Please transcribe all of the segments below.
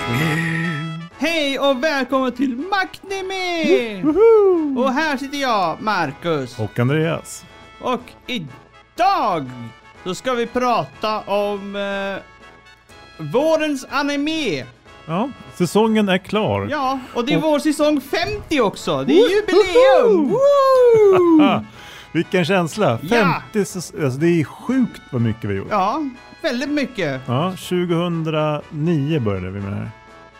Hej och välkommen till Magnimi! Och här sitter jag, Marcus. Och Andreas. Och idag så ska vi prata om vårens anime. Ja, säsongen är klar. Ja, och det är vår säsong 50 också. Det är jubileum! Vilken känsla. 50, Ja. alltså det är sjukt vad mycket vi gjort. Ja, väldigt mycket. Ja, 2009 började vi med det här.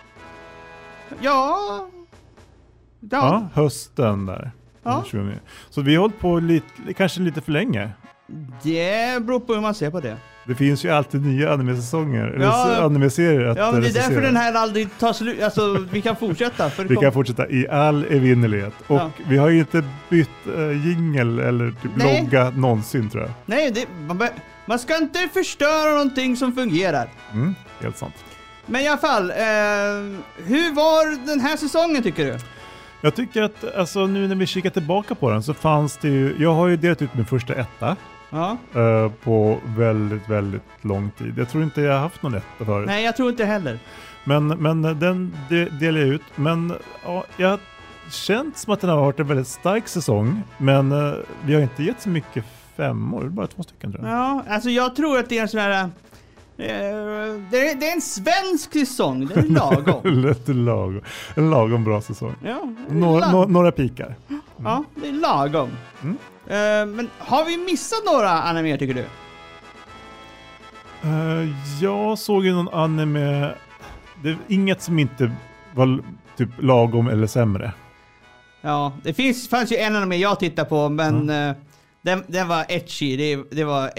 Ja. Hösten där. Ja. 2009. Så vi har hållit på kanske lite för länge. Det beror på hur man ser på det. Det finns ju alltid nya anime-säsonger, Ja. eller anime-serier att Ja, men det är recensera. därför den här aldrig tar slut. Alltså, vi kan fortsätta. För det Vi kom- kan fortsätta i all evinnerlighet. Och Ja. vi har ju inte bytt jingle eller typ Nej. logga någonsin, tror jag. Nej, man ska inte förstöra någonting som fungerar. Helt sant. Men i alla fall, hur var den här säsongen tycker du? Jag tycker att alltså, nu när vi kikar tillbaka på den så fanns det ju, jag har ju delat ut min första etta Ja. på väldigt, väldigt lång tid. Jag tror inte jag har haft någon etta förut. Nej, jag tror inte heller. Men den delar jag ut. Men ja, jag har känt som att den har varit en väldigt stark säsong. Men vi har inte gett så mycket femmor, bara 2 stycken tror jag. Ja, alltså jag tror att det är en sån här... det är en svensk säsong, det är lagom. Lite lagom. En lagom bra säsong. Ja, Några pikar. ja, det är lagom. Mm. Men har vi missat några animer tycker du? Jag såg ju någon anime. Det är inget som inte var typ lagom eller sämre. Ja, fanns ju en anime jag tittade på, men den var etchy. Det var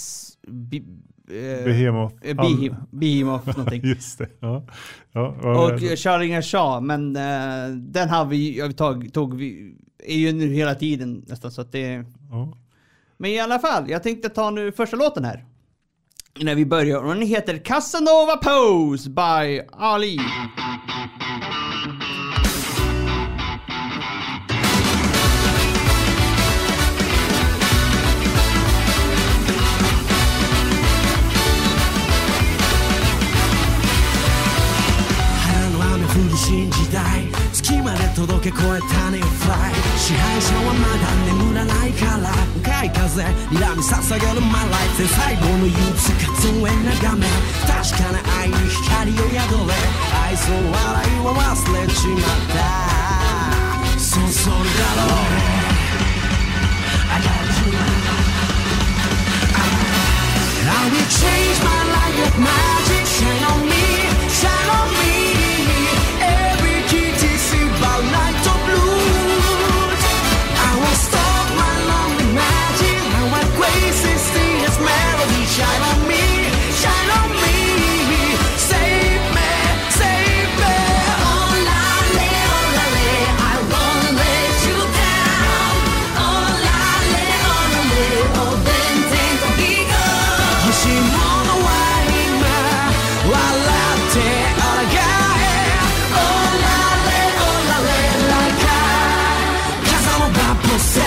Behemoth någonting. Just det. Ja. Och Sharingan Shah, men den har vi tog vi är ju nu hela tiden nästan så att det. Ja. Men i alla fall, jag tänkte ta nu första låten här. När vi börjar, och den heter Casanova Pose by Ali. 新時代月まで届け越え種をフライ支配者はまだ眠らないから向かい風睨み捧げる My life で最後の憂鬱数え眺め確かな愛に光を宿れ愛想笑いは忘れちまったそうそれだろう I got you I will change my life like magic shine on me shine on me Shine on me, shine on me, save me, save me. Oh la le, I won't let you down. Oh la le, oh then take a big up. 欲しいものは今笑ってあらがえ。Oh la le, like a Casanova pose.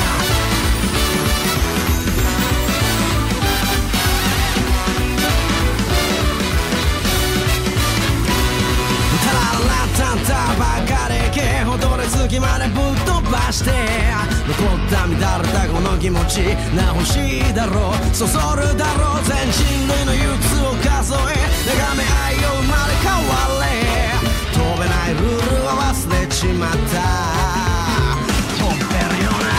踊れ月までぶっ飛ばして残った乱れたこの気持ち直しだろうそそるだろう全人類の憂鬱を数え眺め愛を生まれ変われ飛べないルールは忘れちまった飛べるよな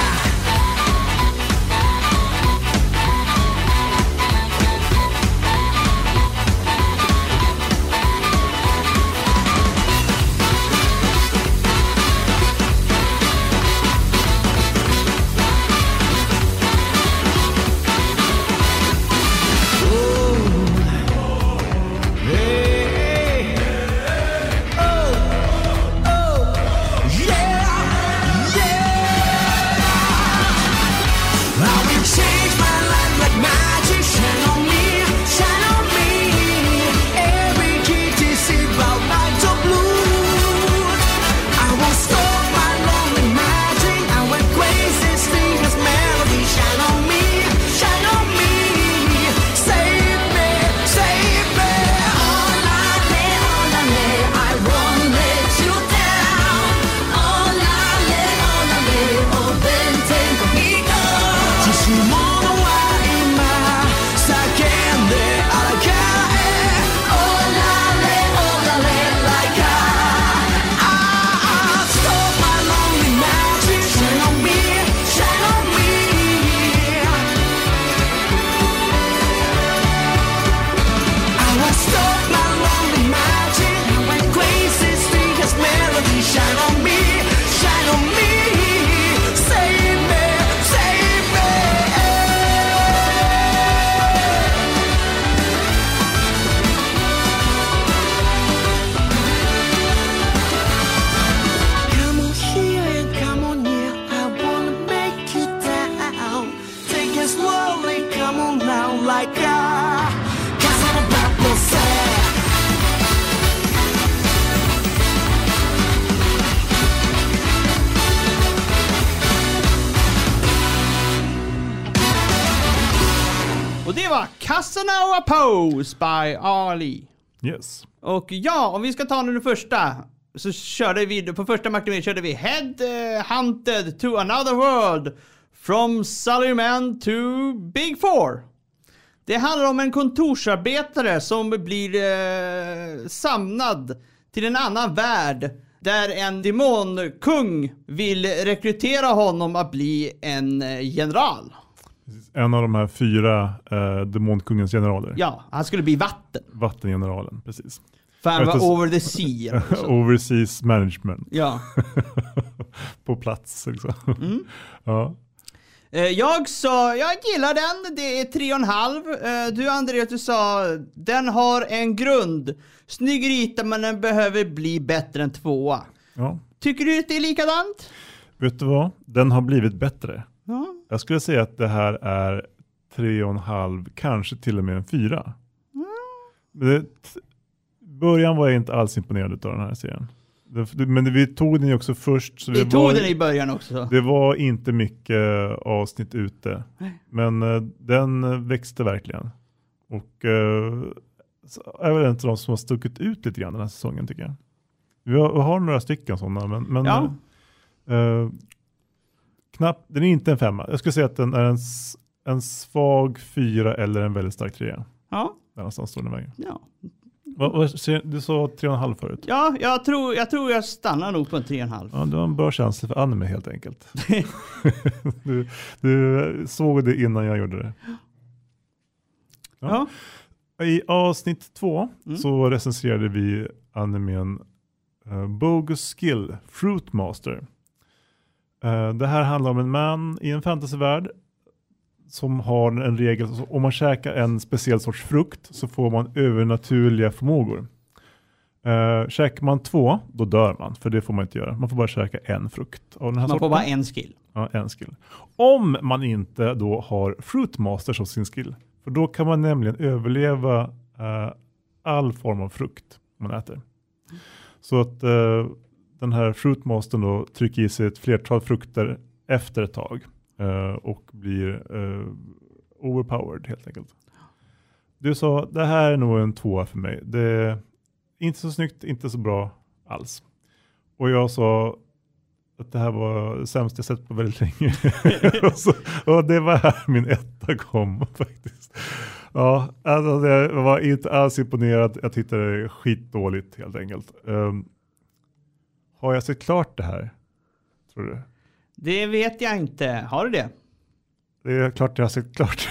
Casanova Pose by Ali. Yes. Och ja, om vi ska ta nu den första, så körde vi, på första Macadamia körde vi Head Hunted to Another World From Sullyman to Big Four. Det handlar om en kontorsarbetare som blir samlad till en annan värld där en demonkung vill rekrytera honom att bli en general. En av de här 4 demonkungens generaler. Ja, han skulle bli vatten. Vattengeneralen, precis. För han var over the sea. Overseas management. Ja. På plats liksom. Ja. Jag gillar den, det är 3,5. Du Andreas, du sa den har en grund. Snygg rita, men den behöver bli bättre än 2. Ja. Tycker du att det är likadant? Vet du vad? Den har blivit bättre. Ja. Jag skulle säga att det här är 3,5, kanske till och med en 4. Början var jag inte alls imponerad av den här serien. Men vi tog den ju också först. Så vi tog den i början också. Det var inte mycket avsnitt ute. Men den växte verkligen. Och är väl en av de som har stuckit ut lite grann den här säsongen, tycker jag. Vi har några stycken sådana. Men ja. Knappt, den är inte en 5. Jag skulle säga att den är en svag 4 eller en väldigt stark 3. Ja. Där någonstans står den vägen. Ja. Du sa 3,5 förut. Ja, jag tror jag stannar nog på en 3,5. Ja, du har en bra känsla för anime helt enkelt. du såg det innan jag gjorde det. Ja. I avsnitt 2 så recenserade vi animen Bogus Skill, Fruit Master. Det här handlar om en man i en fantasyvärld som har en regel, om man käkar en speciell sorts frukt så får man övernaturliga förmågor. Käkar man 2, då dör man, för det får man inte göra. Man får bara käka en frukt av den här sorten. Man får bara en skill. Ja, en skill. Om man inte då har Fruit Master som sin skill, för då kan man nämligen överleva all form av frukt man äter. Så att den här Fruit Mastern då trycker i sig ett flertal frukter efter ett tag. Och blir overpowered helt enkelt. Du sa, det här är nog en 2 för mig. Det är inte så snyggt, inte så bra alls. Och jag sa att det här var det sämsta jag sett på väldigt länge. och det var här min 1 kom faktiskt. Ja, alltså jag var inte alls imponerad. Jag tyckte det är skitdåligt helt enkelt. Har jag sett klart det här? Tror du? Det vet jag inte. Har du det? Det är klart jag har sett klart.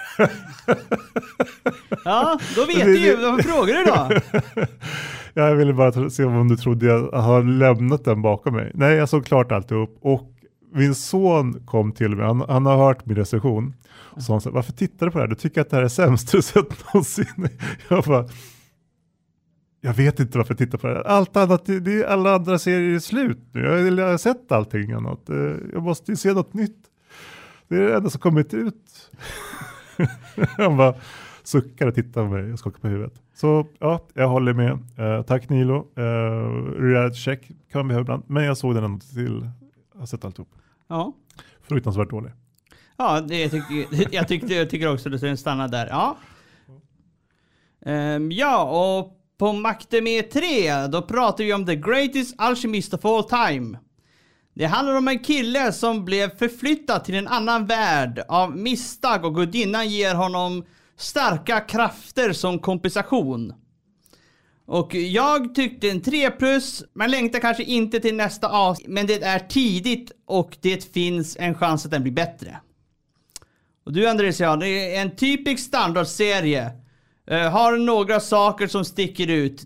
Ja, då vet du ju. Vad frågar du då? Jag ville bara se om du trodde jag har lämnat den bakom mig. Nej, jag såg klart alltihop. Och min son kom till mig. Han har hört min recension. Och så han sa, varför tittar du på det här? Du tycker att det här är sämst du sett någonsin. Jag bara, jag vet inte varför jag tittar på det här. Allt annat, alla andra serier är slut nu. Jag har sett allting annat. Jag måste ju se något nytt. Det är det enda som kommit ut. Han bara suckar och tittar på mig och skakar på huvudet. Så ja, jag håller med. Tack Nilo. Reality check kan man behöva ibland. Men jag såg den ändå till. Jag har sett alltihop. Ja. Fruktansvärt dålig. Ja, jag tycker också att den stannar där. Ja. Ja, och på Macadamia 3 då pratar vi om The Greatest Alchemist of All Time. Det handlar om en kille som blev förflyttad till en annan värld av misstag och gudinnan ger honom starka krafter som kompensation. Och jag tyckte en 3+, man längtar kanske inte till nästa avsnitt, men det är tidigt och det finns en chans att den blir bättre. Och du Andreas, ja, det är en typisk standardserie. Har några saker som sticker ut.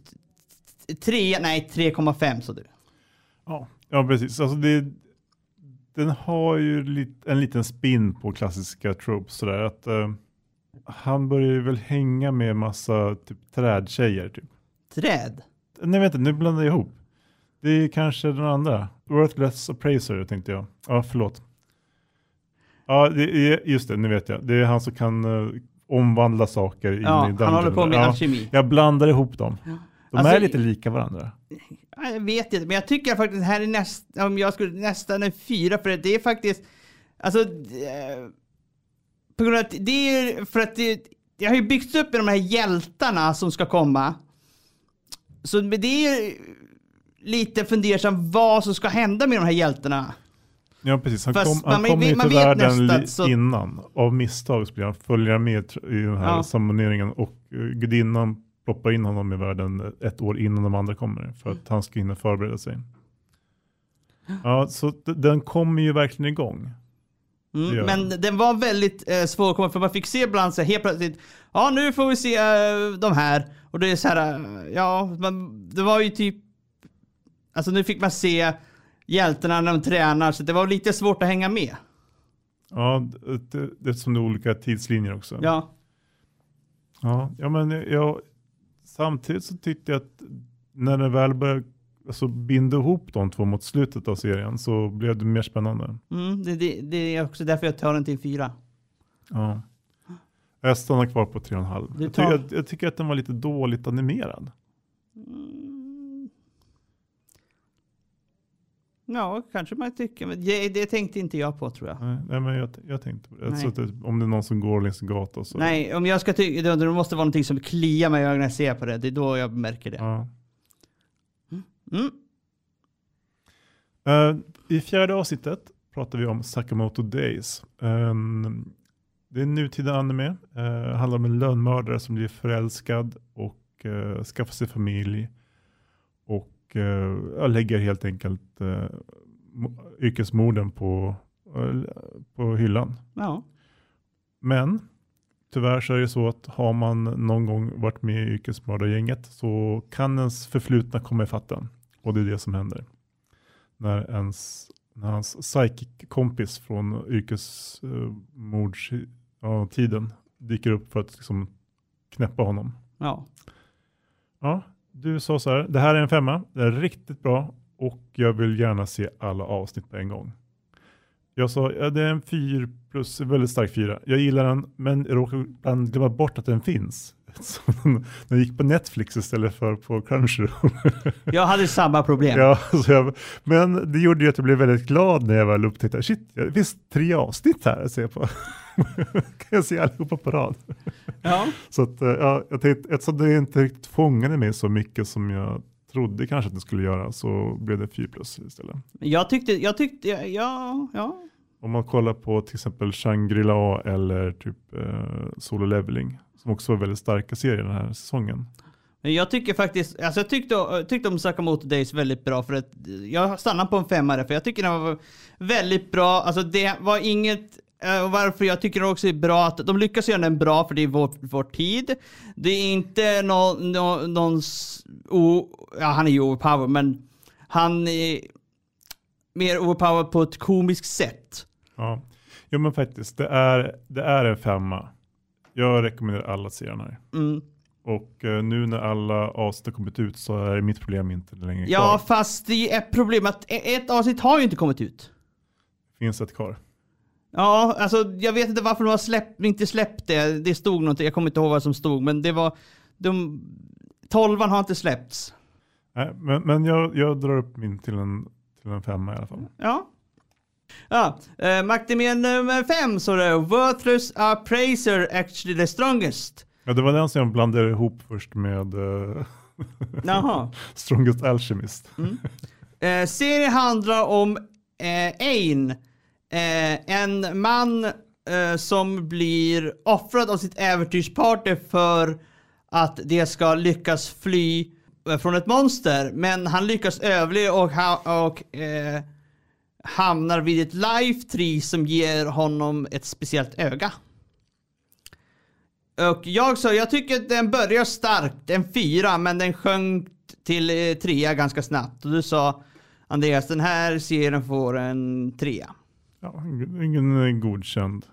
3,5 så du. Ja, precis. Alltså den har ju en liten spin på klassiska tropes sådär att han börjar ju väl hänga med massa typ trädtjejer typ. Träd? Nej, vänta, nu blandar jag ihop. Det är kanske den andra. Worthless Appraiser tänkte jag. Ja, förlåt. Ja, just det, nu vet jag. Det är han som kan omvandla saker in i dungeon. Han håller på med alkemi. Jag blandar ihop dem. Ja. De alltså, är lite lika varandra. Jag vet inte, men jag tycker faktiskt att här är om jag skulle nästan en 4 för det är faktiskt alltså på grund av att det är för att jag har ju byggt upp med de här hjältarna som ska komma. Så det är lite fundersam vad som ska hända med de här hjältarna. Ja, precis. Han Fast kom man ju vet till världen nästan, så- innan. Av misstag så blir han följer med i den här sammaneringen. Och gudinnan ploppar in honom i världen 1 år innan de andra kommer. För att han ska hinna förbereda sig. Ja, så den kommer ju verkligen igång. Ja. Men den var väldigt svår att komma, för man fick se ibland så här, helt plötsligt, ja nu får vi se de här. Och det är så här, det var ju typ, alltså nu fick man se hjältarna när de tränar, så det var lite svårt att hänga med. Ja, det är som det är olika tidslinjer också. Ja. Ja, men samtidigt så tyckte jag att när det väl började binda ihop de två mot slutet av serien så blev det mer spännande. Det är också därför jag tar den till 4. Ja. Jag stannar kvar på 3,5. Jag tycker att den var lite dåligt animerad. Ja, kanske man tycker. Men det tänkte inte jag på, tror jag. Nej, men jag tänkte på det. Så att om det är någon som går längs en gata så... Nej, om jag ska tycka, det måste vara någonting som kliar mig i ögonen när jag ser på det. Det är då jag märker det. Ja. I 4:e avsnittet pratar vi om Sakamoto Days. Det är nutida anime. Handlar om en lönnmördare som blir förälskad och skaffar sig familj. Och lägger helt enkelt yrkesmorden på hyllan. Ja. Men tyvärr så är det så att har man någon gång varit med i yrkesmördargänget så kan ens förflutna komma i fatten. Och det är det som händer. När hans psychic-kompis från yrkesmordstiden dyker upp för att liksom knäppa honom. Ja. Ja, du sa så här. Det här är en 5. Det är riktigt bra. Och jag vill gärna se alla avsnitt på en gång. Jag sa, det är en 4 plus, väldigt stark 4. Jag gillar den, men jag råkar glömma bort att den finns. Så den gick på Netflix istället för på Crunchyroll. Jag hade samma problem. Ja, men det gjorde ju att jag blev väldigt glad när jag väl upptäckte, shit, det finns 3 avsnitt här att se på. Kan jag se allihopa på rad. Ja. Så att, jag tänkte, eftersom det inte riktigt fångade mig så mycket som jag trodde kanske att det skulle göra, så blev det 4 plus istället. Jag tyckte, ja. Om man kollar på till exempel Shangri-La eller typ Solo Leveling, som också var väldigt starka serier den här säsongen. Men jag tycker faktiskt, alltså jag tyckte om Sakamoto Days väldigt bra, för att jag stannade på en 5, för jag tycker den var väldigt bra. Alltså det var inget, och varför jag tycker det också är bra att de lyckas göra den bra, för det är vår tid. Det är inte han är ju overpowered, men han är mer overpowered på ett komiskt sätt. Ja, men faktiskt, det är en 5. Jag rekommenderar alla att se den här. Och nu när alla avsnitt har kommit ut så är mitt problem inte längre kvar. Ja, fast det är problem att ett avsnitt har ju inte kommit ut. Finns ett kvar. Ja, alltså jag vet inte varför de har inte släppt det. Det stod någonting, jag kommer inte ihåg vad som stod, men det var 12:an har inte släppts. Nej, men jag drar upp min till en 5 i alla fall. Ja. Maktemien nummer 5, så det är Worthless Appraiser Actually the Strongest. Ja, det var den som jag blandade ihop först med Strongest Alchemist. Serien handlar om Ain, en man som blir offrad av sitt äventyrspartner för att det ska lyckas fly från ett monster. Men han lyckas överleva och hamnar vid ett life tree som ger honom ett speciellt öga. Och jag tycker att den börjar starkt, en 4, men den sjönk till 3 ganska snabbt. Och du sa, Andreas, den här serien får en 3. Ja, ingen godkänd.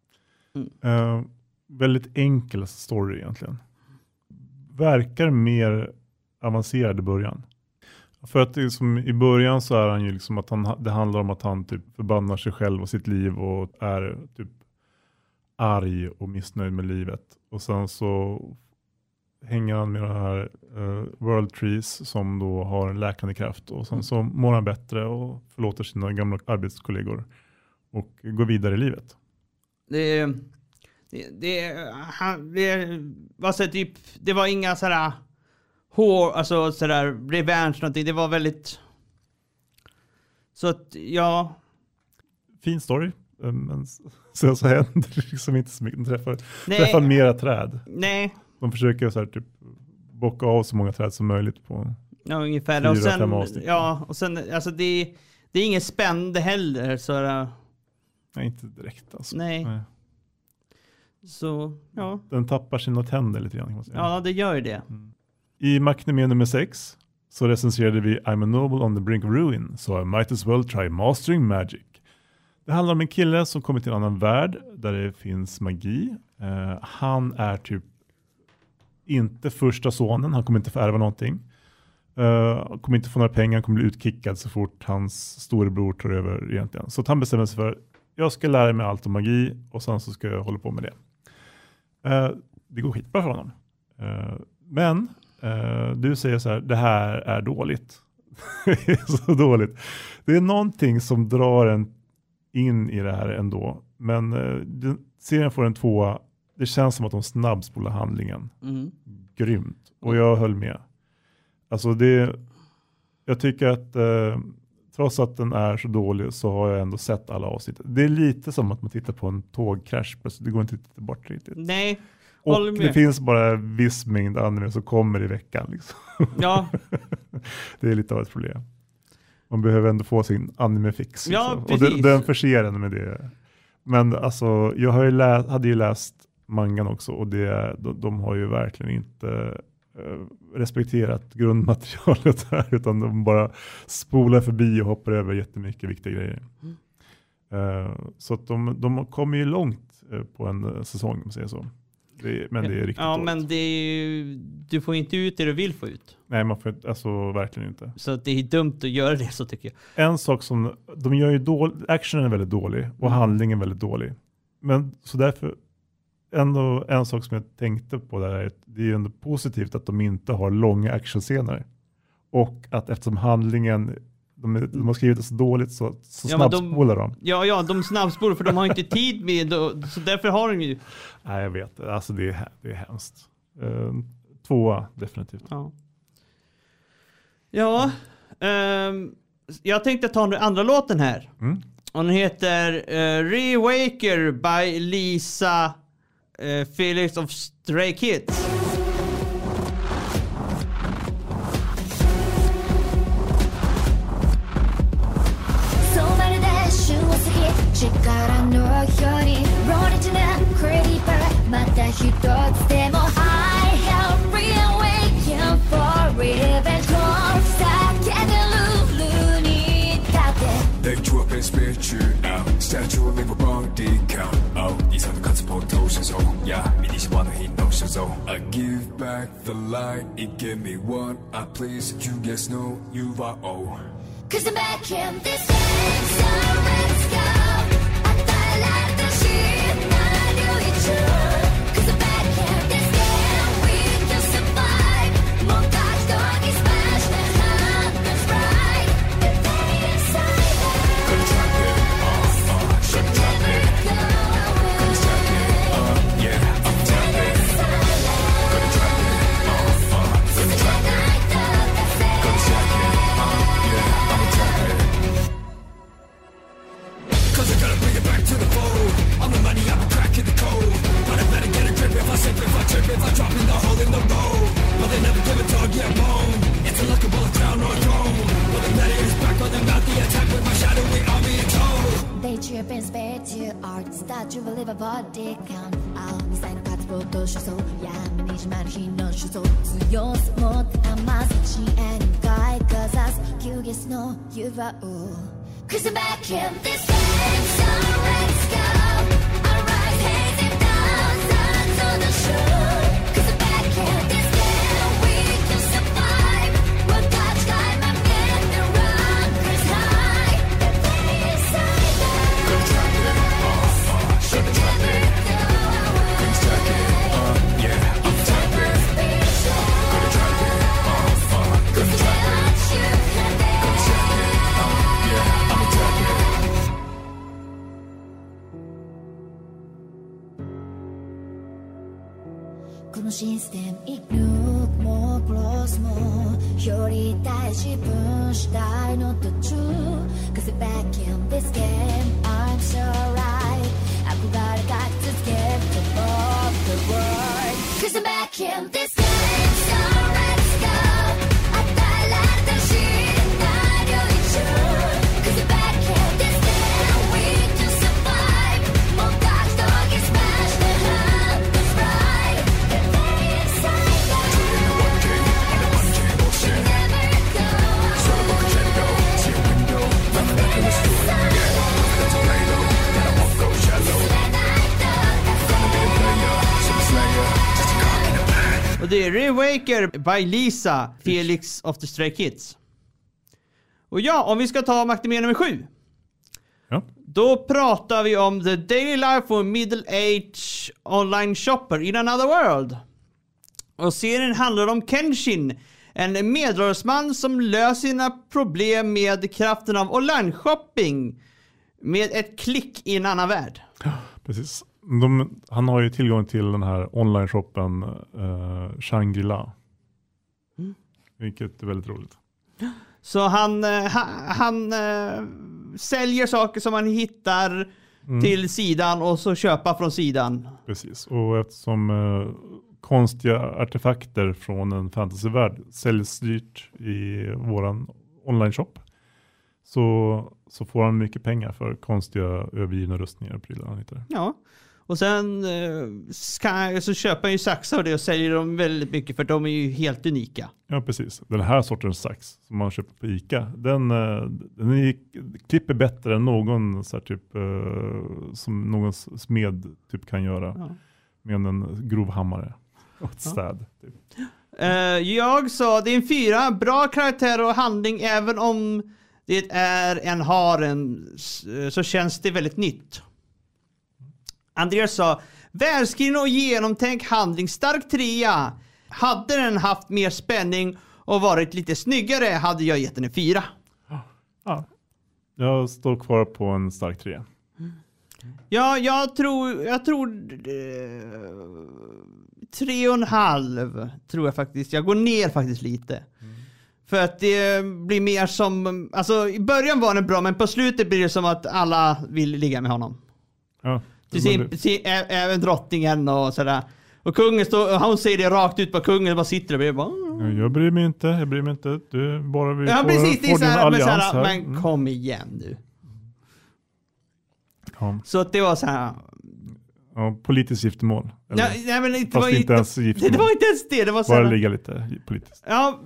Väldigt enkel story egentligen. Verkar mer avancerad i början. För att liksom, i början så är han ju liksom att det handlar om att han typ förbannar sig själv och sitt liv och är typ arg och missnöjd med livet. Och sen så hänger han med de här World Trees som då har en läkande kraft. Och sen så mår han bättre och förlåter sina gamla arbetskollegor och går vidare i livet. det var inga sådär alltså sådär revenge någonting. Det var väldigt så att fin story. Men så händer liksom inte så mycket. De träffar mera träd. Nej. De försöker så här typ bocka av så många träd som möjligt på ungefär. 4-5 avsnitt. Och sen alltså det är ingen spännande heller så nej, inte direkt alltså. Nej. Så Den tappar sina tänder lite grann, kan man säga. Ja, det gör ju det. I Macnamé nummer 6 så recenserade vi I'm a noble on the brink of ruin, so I might as well try mastering magic. Det handlar om en kille som kommer till en annan värld där det finns magi. Han är typ inte första sonen. Han kommer inte få ärva någonting. Han kommer inte få några pengar. Han kommer bli utkickad så fort hans storebror tar över egentligen. Så att han bestämmer sig för jag ska lära mig allt om magi och sen så ska jag hålla på med det. Det går skitbra för honom. Men du säger så här, det här är dåligt. Det är så dåligt. Det är någonting som drar en in i det här ändå. Men serien får en 2. Det känns som att de snabbspolar handlingen. Grymt. Och jag höll med. Alltså jag tycker att trots att den är så dålig så har jag ändå sett alla avsnitt. Det är lite som att man tittar på en tågkrasch. Det går inte att titta bort riktigt. Nej. Och det finns bara viss mängd anime som kommer i veckan. Liksom. Ja. Det är lite av ett problem. Man behöver ändå få sin anime-fix. Ja, liksom. Och den förser en med det. Men alltså, jag har hade ju läst mangan också. Och de har ju verkligen inte respekterat grundmaterialet här. Utan de bara spolar förbi och hoppar över jättemycket viktiga grejer. Så att de kommer ju långt på en säsong, om man säger så. Men det är riktigt dåligt. Men det är ju, du får inte ut det du vill få ut. Nej, man får alltså verkligen inte. Så det är dumt att göra det, så tycker jag. En sak som de gör ju actionen är väldigt dålig och handlingen är väldigt dålig. Men så därför ändå en sak som jag tänkte på där är att det är ju ändå positivt att de inte har långa actionscener. Och att eftersom handlingen de har skrivit det så dåligt så snabbspolar de. Ja, de snabbspolar för de har inte tid med så därför har de ju. Nej, jag vet. Alltså det är hemskt. 2 definitivt. Ja. Jag tänkte ta den andra låten här. Och den heter Rewaker by Lisa Felix of Stray Kids. They drew up and spit you out. Statue of live body count. Oh, these are the cuts of potions. Oh, yeah, me these one he notions. Oh, I give back the light. It give me what I please. You guess no, you are oh. 'Cause I'm back in this game, so let's go. I thought like the shit, not I knew it true. 'Cause I'm back in this game, we can survive. More gods going is smashed and hunter's right. The day inside there. Gonna track it, should track it. Gonna stack it, yeah, I'm tapping. Gonna track it, gonna track it. Gonna stack it, yeah, I'm tapping. 'Cause I gotta bring it back to the fold. I'm the money, I'm cracking the code. But I better get a grip if I slip, if I trip, if I drop in the hole in the road. But they never give a dog yet bone. It's a lookable crown or throne. But the better is back on the mouth, the attack with my shadowy army and told. They trip and spare to art. Statue of live a body count. ミサイの活動と主張闇にしまる日の主張強すもって余す支援外かざす休月の湯葉を 'Cause I'm back in this game, so let's go. Alright, hands it down, signs on the shore. 'Cause I'm back in this game, we can survive. We'll touch time, I'm in the rockers high. The day inside there. Gonna track it, should track it. Gonna stack it, yeah, I'm tapping. Gonna track it, gonna track it. Gonna stack it, yeah, I'm tapping. システム一抜くもクロスもより大自分次第の途中 Cause back in this game I'm so right 憧れがき続ける Top of the world Cause I'm back in this game So let's go 与えられたシナリオ一周 Cause I'm back in this game We can survive もう格闘技スマッシュで Hunt this right The day inside out Never go From the inside Och det är Rewaker by Lisa, Felix of the Stray Kids. Och ja, om vi ska ta Macadamia nummer 7. Ja. Då pratar vi om The Daily Life of Middle Age Online Shopper in Another World. Och serien handlar om Kenshin, en medelåldersman som löser sina problem med kraften av online-shopping med ett klick i en annan värld. Precis. Han har ju tillgång till den här online-shoppen Shangri-La. Vilket är väldigt roligt. Så han säljer saker som man hittar till sidan och så köpa från sidan. Precis. Och eftersom konstiga artefakter från en fantasyvärld säljs dyrt i våran online-shop så får han mycket pengar för konstiga övergivna rustningar och prylar han hittar. Ja. Och sen så köper han ju saxar och det och säljer dem väldigt mycket för de är ju helt unika. Ja, precis. Den här sortens sax som man köper på ICA, den klipper bättre än någon så här typ som någon smed typ kan göra med en grov hammare och ett städ. Typ. Jag sa det är en 4, bra karaktär och handling även om det är en haren så känns det väldigt nytt. Andreas sa, välskriven och genomtänkt handling, stark 3. Hade den haft mer spänning och varit lite snyggare hade jag gett den en 4. Ja, jag står kvar på en stark 3. Ja, jag tror 3,5 tror jag faktiskt. Jag går ner faktiskt lite. För att det blir mer som, alltså i början var den bra men på slutet blir det som att alla vill ligga med honom. Ja. Även drottningen och sådär. Och kungen hon säger det rakt ut på kungen och bara sitter och bara... Jag bryr mig inte. Du bara vill ja, precis, det är får din allians här. Men kom igen nu. Ja. Så att det var så här... Ja, politiskt giftermål. Nej, men det fast var inte ens giftermål. Det var inte ens det. Det var så bara här... ligga lite politiskt. Ja.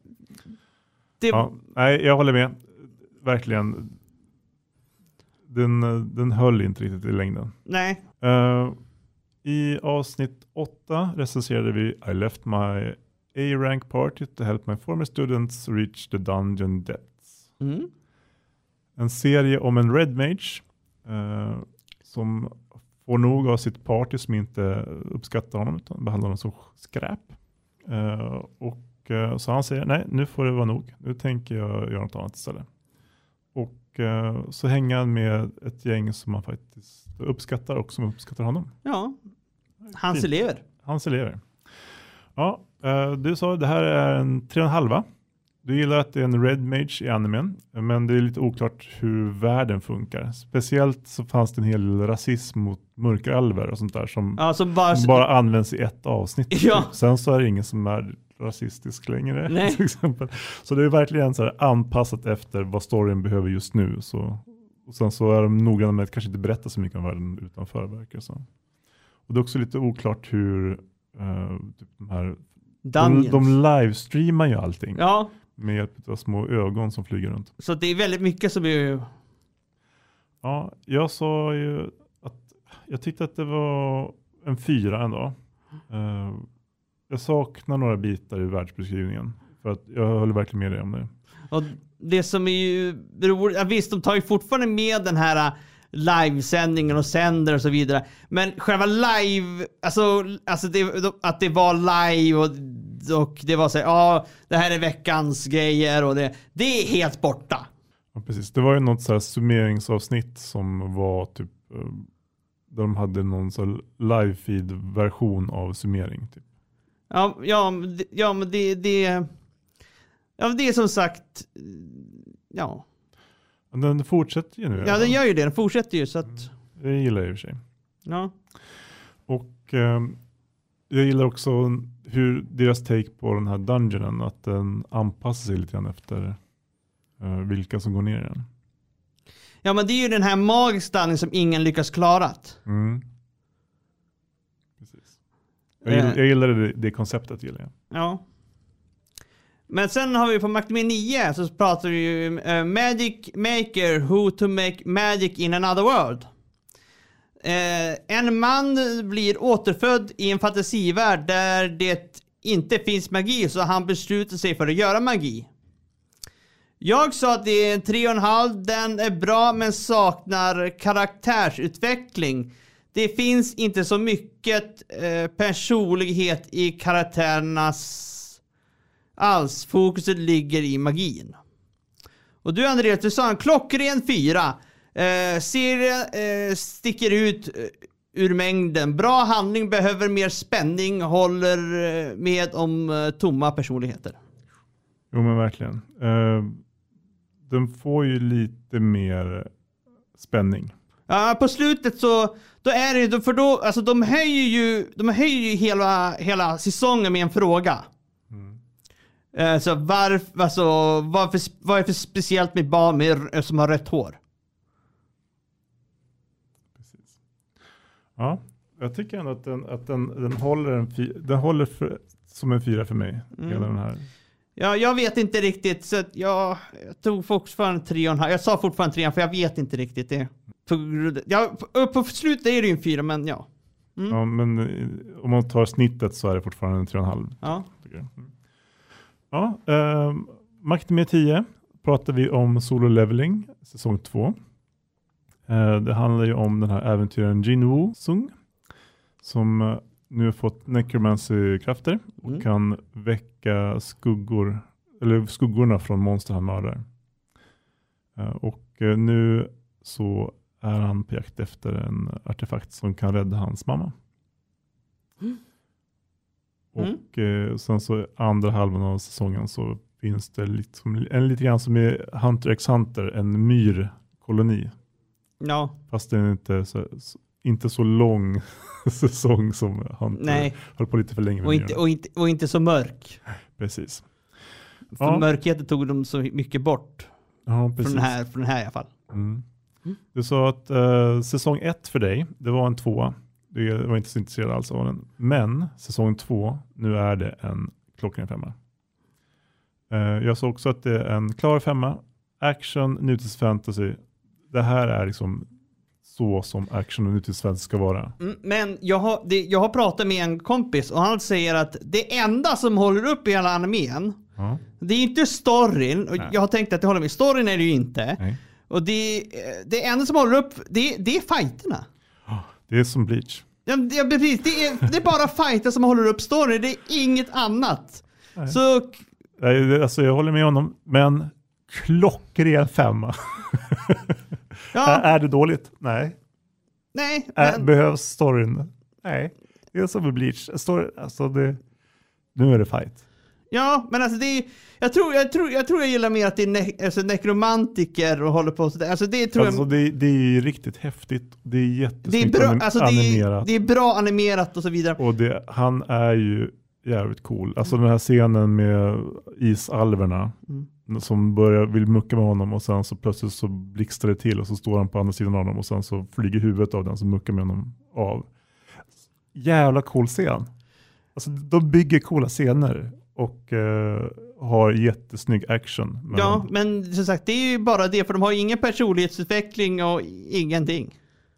Nej, jag håller med. Verkligen. Den höll inte riktigt i längden. Nej. I avsnitt 8 recenserade vi I left my A-rank party to help my former students reach the dungeon depths. En serie om en red mage som får nog av sitt party som inte uppskattar honom utan behandlar honom som skräp. Så han säger, nej, nu får det vara nog. Nu tänker jag göra något annat istället. Och så hänger han med ett gäng som man faktiskt uppskattar och som uppskattar honom. Ja, hans elever. Hans elever. Ja, du sa det här är en 3,5. Du gillar att det är en red mage i animen, men det är lite oklart hur världen funkar. Speciellt så fanns det en hel del rasism mot mörkeralver och sånt där som bara används i ett avsnitt. Ja. Sen så är det ingen som är rasistisk längre. Nej. Till exempel. Så det är verkligen så här anpassat efter vad storyn behöver just nu. Och sen så är de noggranna med att kanske inte berätta så mycket om världen utanför verkar så. Och det är också lite oklart hur typ de här de livestreamar ju allting. Ja. Med hjälp av små ögon som flyger runt. Så det är väldigt mycket som är... Ja, jag sa ju att jag tyckte att det var en 4 ändå. Jag saknar några bitar i världsbeskrivningen. För att jag håller verkligen med dig om det. Och det som är ju roligt, visst de tar ju fortfarande med den här livesändningen och sänder och så vidare. Men själva live, alltså att det var live och det var så här, det här är veckans grejer och det är helt borta. Ja, precis. Det var ju något så här summeringsavsnitt som var typ där de hade någon så live feed version av summering typ. Men det är som sagt, ja. Den fortsätter ju nu. Ja, den gör ju det. Den fortsätter ju så att... Det gillar jag i och för sig. Ja. Och jag gillar också hur deras take på den här dungeonen, att den anpassar sig lite grann efter vilka som går ner i den. Ja, men det är ju den här magiska dungeon som ingen lyckas klarat. Precis. Jag gillar det konceptet, gillar jag. Ja. Men sen har vi på Mactime 9 så pratar vi ju Magic Maker Who to Make Magic in Another World. En man blir återfödd i en fantasivärld där det inte finns magi, så han beslutar sig för att göra magi. Jag sa att det är en 3,5. Den är bra men saknar karaktärsutveckling. Det finns inte så mycket personlighet i karaktärernas alls. Fokuset ligger i magin. Och du Andreas, du sa en klockren 4. Serien sticker ut ur mängden. Bra handling, behöver mer spänning, håller med om tomma personligheter. Jo men verkligen. Den får ju lite mer spänning. Ja, på slutet så då är det, för då, alltså de höjer ju hela säsongen med en fråga. Så vad är för speciellt med barn som har rött hår? Precis. Ja, jag tycker ändå att den håller som en 4 för mig. Hela den här. Ja, jag vet inte riktigt, så att jag tog fortfarande 3,5. Jag sa fortfarande 3 för jag vet inte riktigt det. På slutet är det ju en 4, men ja. Ja, men om man tar snittet så är det fortfarande en 3,5. Ja. Ja, Mactime 10 pratar vi om Solo Leveling, säsong 2. Det handlar ju om den här äventyren Jinwoo Sung, som nu har fått necromancy-krafter och kan väcka skuggorna från monster han mördar. Och nu så är han på jakt efter en artefakt som kan rädda hans mamma. Och sen så andra halvan av säsongen så finns det lite grann som i Hunter x Hunter, en myrkoloni. Ja. Fast det är inte så lång säsong som Hunter. Nej. Håller på lite för länge med Och inte så mörk. Precis. För mörkheten tog de så mycket bort. Ja, precis. Från den här i alla fall. Du sa att säsong 1 för dig, det var en 2. Jag var inte så intresserad alls av den. Men säsong 2, nu är det en klockren 5. Jag sa också att det är en klar 5. Action, nutidsfantasy. Det här är liksom så som action och nutidsfantasy ska vara. Men jag har pratat med en kompis och han säger att det enda som håller upp i hela animen, det är inte storyn. Och jag har tänkt att det håller med. Storyn är det ju inte. Nej. Och det enda som håller upp, det är fighterna. Det är som Bleach. Ja, precis. Det är bara fighter som håller upp storyn. Det är inget annat. Nej. Så... Alltså jag håller med honom. Men klockren 5. Ja. Är det dåligt? Nej. Nej. Behövs storyn? Nej. Det är som med Bleach. Nu är det fight. Ja, men alltså jag tror jag gillar mer att det är nekromantiker och håller på sådär. Alltså det tror jag... Det är riktigt häftigt. Det är jättesnyggt animerat. Det är bra animerat och så vidare. Och han är ju jävligt cool. Alltså den här scenen med isalverna som vill mucka med honom och sen så plötsligt så blixtrar det till och så står han på andra sidan av honom och sen så flyger huvudet av den som muckar med honom av. Jävla cool scen. Alltså de bygger coola scener och har jättesnygg action. Ja, men som sagt, det är ju bara det, för de har ingen personlighetsutveckling och ingenting.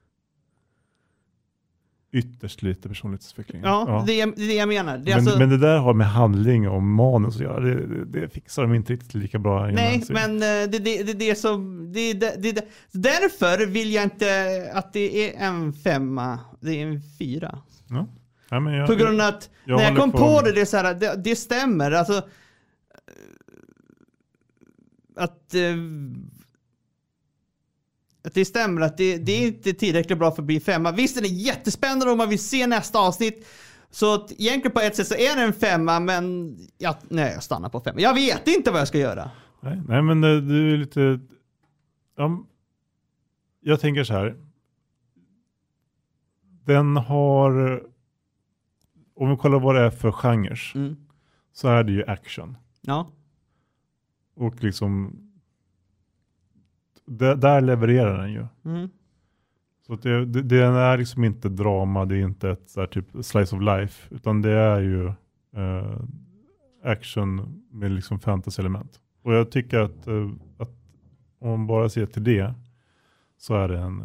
Ytterst lite personlighetsutveckling. Ja. Det är det jag menar. Men det där har med handling och manus att göra. Det fixar de inte riktigt lika bra. Nej, men det som... Därför vill jag inte att det är en 5. Det är en 4. Ja. Ja, men på grund av att när jag kom på det är så här, det stämmer. Alltså, att det stämmer att det är inte tillräckligt bra för att bli 5. Visst, den är jättespännande om man vill se nästa avsnitt. Så att egentligen på ett sätt så är det en 5, men jag stannar på 5. Jag vet inte vad jag ska göra. Nej, men du är lite... Jag tänker så här. Den har... Om vi kollar vad det är för genres. Så är det ju action. Ja. Och liksom... Där levererar den ju. Så att det är liksom inte drama. Det är inte ett så här typ slice of life. Utan det är ju action med liksom fantasy-element. Och jag tycker att om man bara ser till det så är det en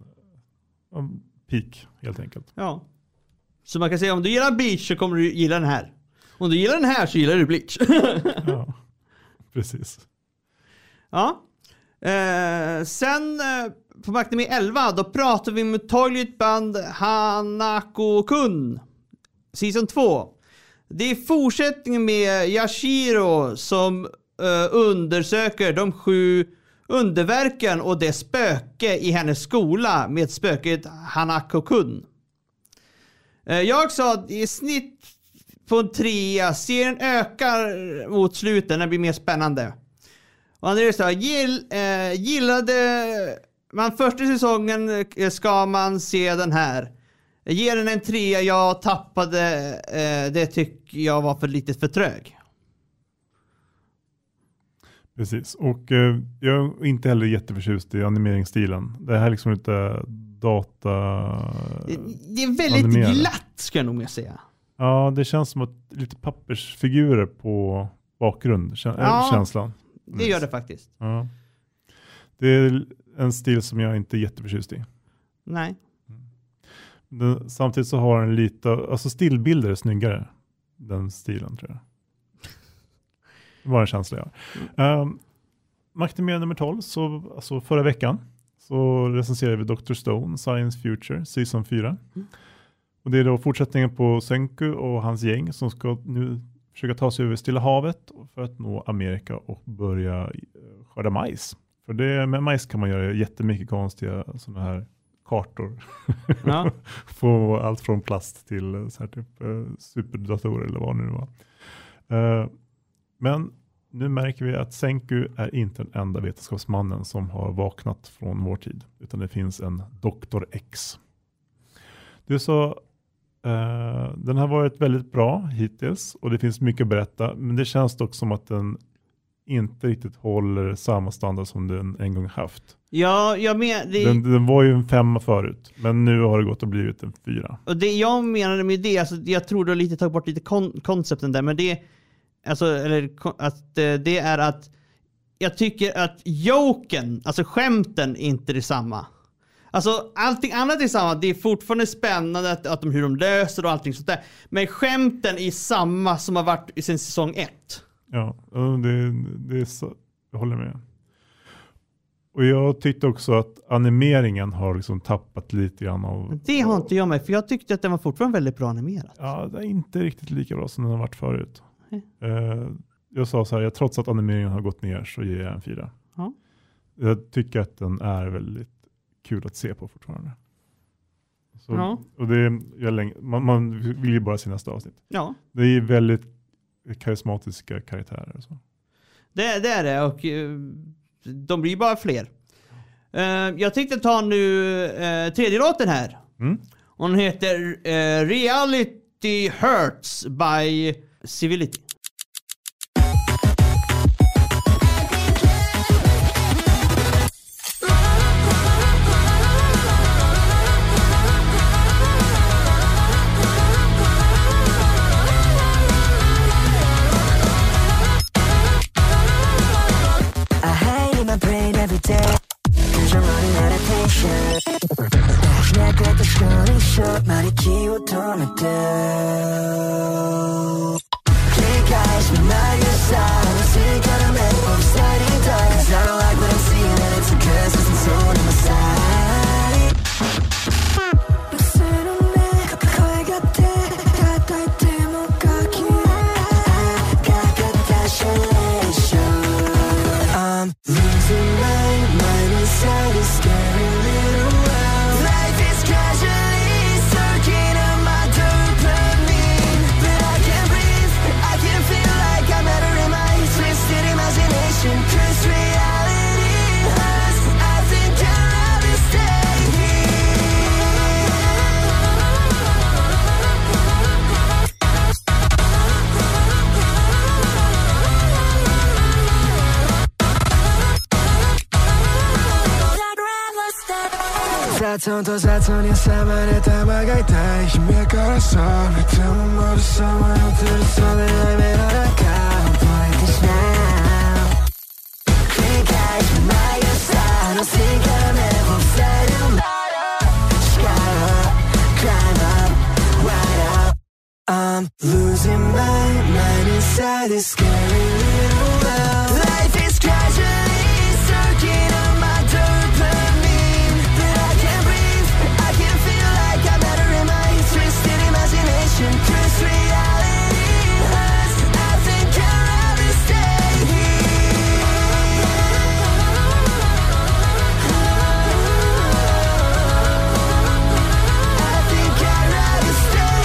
peak helt enkelt. Ja. Så man kan säga om du gillar Bleach så kommer du gilla den här. Om du gillar den här så gillar du Bleach. Ja, precis. Ja. Sen på Macadamia 11 då pratar vi med Toilet Band Hanako-kun. Season 2. Det är fortsättningen med Yashiro som undersöker de 7 underverken och det spöke i hennes skola med spöket Hanako-kun. Jag sa i snitt på en 3. Serien ökar mot slutet, den blir mer spännande. Och Andreas sa, gillade man första säsongen ska man se den här. Ge den en 3, jag tappade, det tycker jag var lite för trög. Precis, och jag är inte heller jätteförtjust i animeringsstilen. Det här är liksom lite data... Det är väldigt animerade. glatt ska jag nog mer säga. Ja, det känns som att lite pappersfigurer på bakgrund, känslan. Det gör det faktiskt. Ja. Det är en stil som jag inte är jätteförtjust i. Nej. Samtidigt så har den lite, alltså stillbilder är snyggare, den stilen tror jag. Det var en känsla jag. Macadamia nummer 12, så alltså förra veckan så recenserade vi Dr. Stone, Science Future, Season 4. Och det är då fortsättningen på Senku och hans gäng som ska nu försöka ta sig över Stilla havet för att nå Amerika och börja skörda majs. För det, med majs kan man göra jättemycket konstiga sådana här kartor. Ja. Få allt från plast till så här typ superdatorer eller vad det nu var. Men nu märker vi att Senku är inte den enda vetenskapsmannen som har vaknat från vår tid. Utan det finns en Dr. X. Du sa den har varit väldigt bra hittills och det finns mycket att berätta. Men det känns dock som att den inte riktigt håller samma standard som den en gång haft. Ja, den var ju en 5 förut, men nu har det gått och blivit en 4. Och det jag menade med det, alltså, jag tror du har lite tagit bort lite koncepten där, men det alltså, eller att det är att jag tycker att joken, alltså skämten, inte är detsamma. Alltså allting annat är samma, det är fortfarande spännande att hur de löser och allting sånt där. Men skämten är samma som har varit i sin säsong 1. Ja, det är så, jag håller med. Och jag tyckte också att animeringen har liksom tappat lite grann av... Det har inte jag med, för jag tyckte att den var fortfarande väldigt bra animerad. Ja, det är inte riktigt lika bra som den har varit förut. Jag sa så här, trots att animeringen har gått ner så ger jag en 4. Ja. Jag tycker att den är väldigt kul att se på fortfarande. Så, Ja. Och det är, man vill ju bara se nästa avsnitt. Ja. Det är väldigt karismatiska karaktärer. Så. Det är det, och de blir bara fler. Jag tänkte ta nu tredje låten här. Hon heter Reality Hurts by Civility. Life is casually circling on my door. 사촌 또 사촌이 사만에 담아가 있다 힘의 걸어서 틈은 모두 someone else 손을 내밀어 나가 Boy this now 그까지 나였어 I don't think I'll never set you Climb up, right up I'm losing my mind inside this scary little world Life is gradually circling on my dopamine But I can't breathe, I can feel like I'm better in my twisted imagination Cause reality hurts, I think I'd rather stay here I think I'd rather stay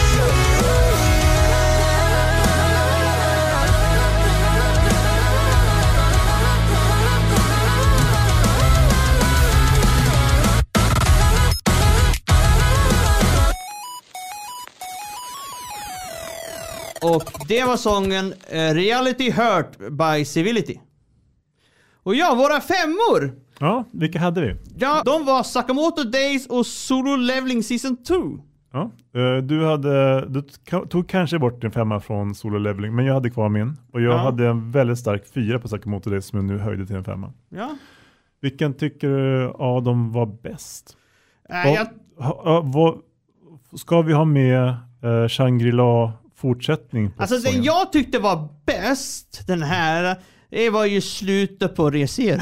Och det var sången Reality Hurt by Civility. Och ja, våra femmor. Ja, vilka hade vi? Ja, de var Sakamoto Days och Solo Leveling Season 2. Ja, du tog kanske bort din 5 från Solo Leveling, men jag hade kvar min. Och jag hade en väldigt stark 4 på Sakamoto Days som jag nu höjde till en 5. Ja. Vilken tycker du av dem var bäst? Ska vi ha med Shangri-La fortsättning på Alltså den jag tyckte var bäst, den här, det var ju slutet på Re:Zero.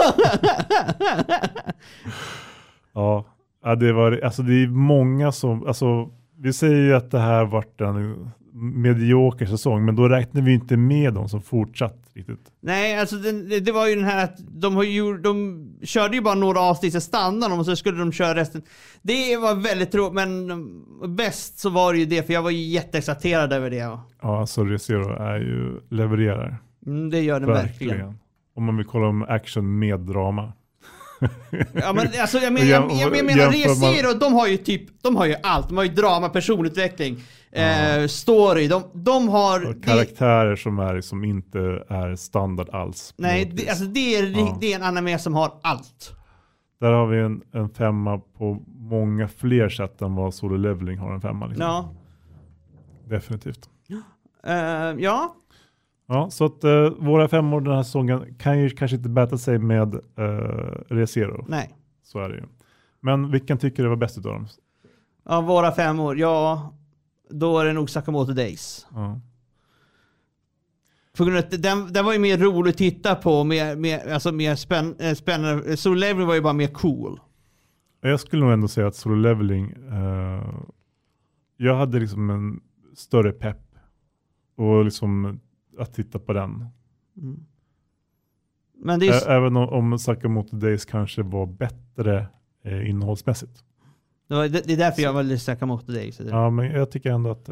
Ja, det var, alltså det är många som, alltså vi säger ju att det här varit en medioker säsong, men då räknar vi inte med dem som fortsatt riktigt. Nej, alltså det var ju den här att de körde ju bara några avsnitt i standard och så skulle de köra resten. Det var väldigt tråkigt, men bäst så var det ju det, för jag var ju jätteexalterad över det. Ja, alltså Re:Zero är ju levererar. Det gör den verkligen. Om man vill kolla om action med drama. Ja, men alltså jag menar Re:Zero, de har ju allt. De har ju drama, personutveckling, story. De har karaktärer som är som inte är standard alls. Nej, det är en anime som har allt. Där har vi en 5 på många fler sätt än vad Solo Leveling har en 5 liksom. Ja. Definitivt. Ja. Ja, så att våra 5 år den här säsongen kan ju kanske inte bäta sig med Re:Zero. Nej. Så är det ju. Men vilken tycker du var bäst utav dem? Ja, våra 5 år. Ja, då är det nog Sakamoto Days. Ja. För grund av att den var ju mer rolig att titta på, mer spännande. Solo Leveling var ju bara mer cool. Jag skulle nog ändå säga att Solo Leveling, jag hade liksom en större pepp och liksom att titta på den. Mm. Men det är även om Sakamoto Days kanske var bättre innehållsmässigt. det är därför jag valde Sakamoto Days. Ja, men jag tycker ändå att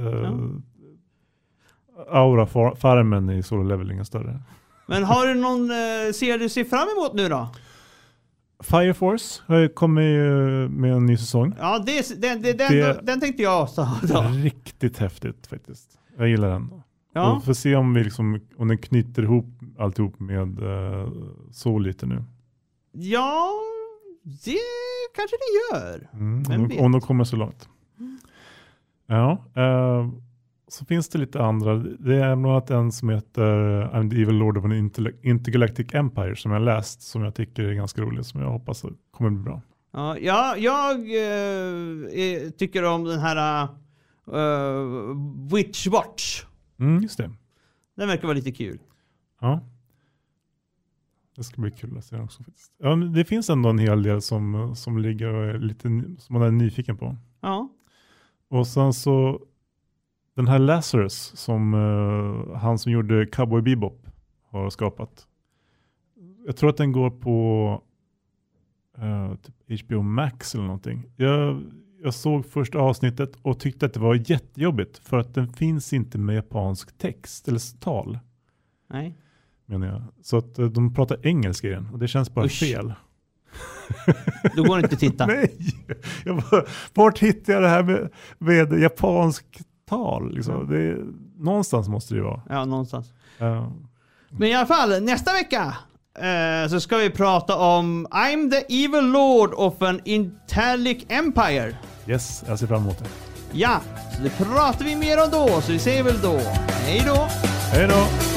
aura-farmen i Solo Leveling är större. Men har du någon serie du ser fram emot nu då? Fire Force kommer ju med en ny säsong. Ja, den tänkte jag ta. Riktigt häftigt faktiskt. Jag gillar den. Ja. Och får se om om den knyter ihop alltihop med så lite nu. Ja, det kanske det gör. Om de kommer så långt. Ja, så finns det lite andra. Det är bland annat en som heter I'm the Evil Lord of an Intergalactic Empire som jag läst, som jag tycker är ganska rolig, som jag hoppas kommer bli bra. Ja, jag tycker om den här Witch Watch. Just det. Den verkar vara lite kul. Ja. Det ska bli kul att se också faktiskt. Ja, det finns ändå en hel del som ligger och är lite som man är nyfiken på. Ja. Och sen så den här Lazarus som han som gjorde Cowboy Bebop har skapat. Jag tror att den går på typ HBO Max eller någonting. Jag såg första avsnittet och tyckte att det var jättejobbigt för att den finns inte med japansk text eller tal. Nej. Menar jag. Så att de pratar engelska i den och det känns bara fel. Då går det inte att titta. Nej. Vart hittar jag det här med japansk tal? Liksom? Någonstans måste det ju vara. Ja, någonstans. Men i alla fall, nästa vecka så ska vi prata om I'm the evil lord of an Italic empire. Yes, jag ser fram emot det. Ja, så det pratar vi mer om då, så vi säger väl då. Hej då! Hej då!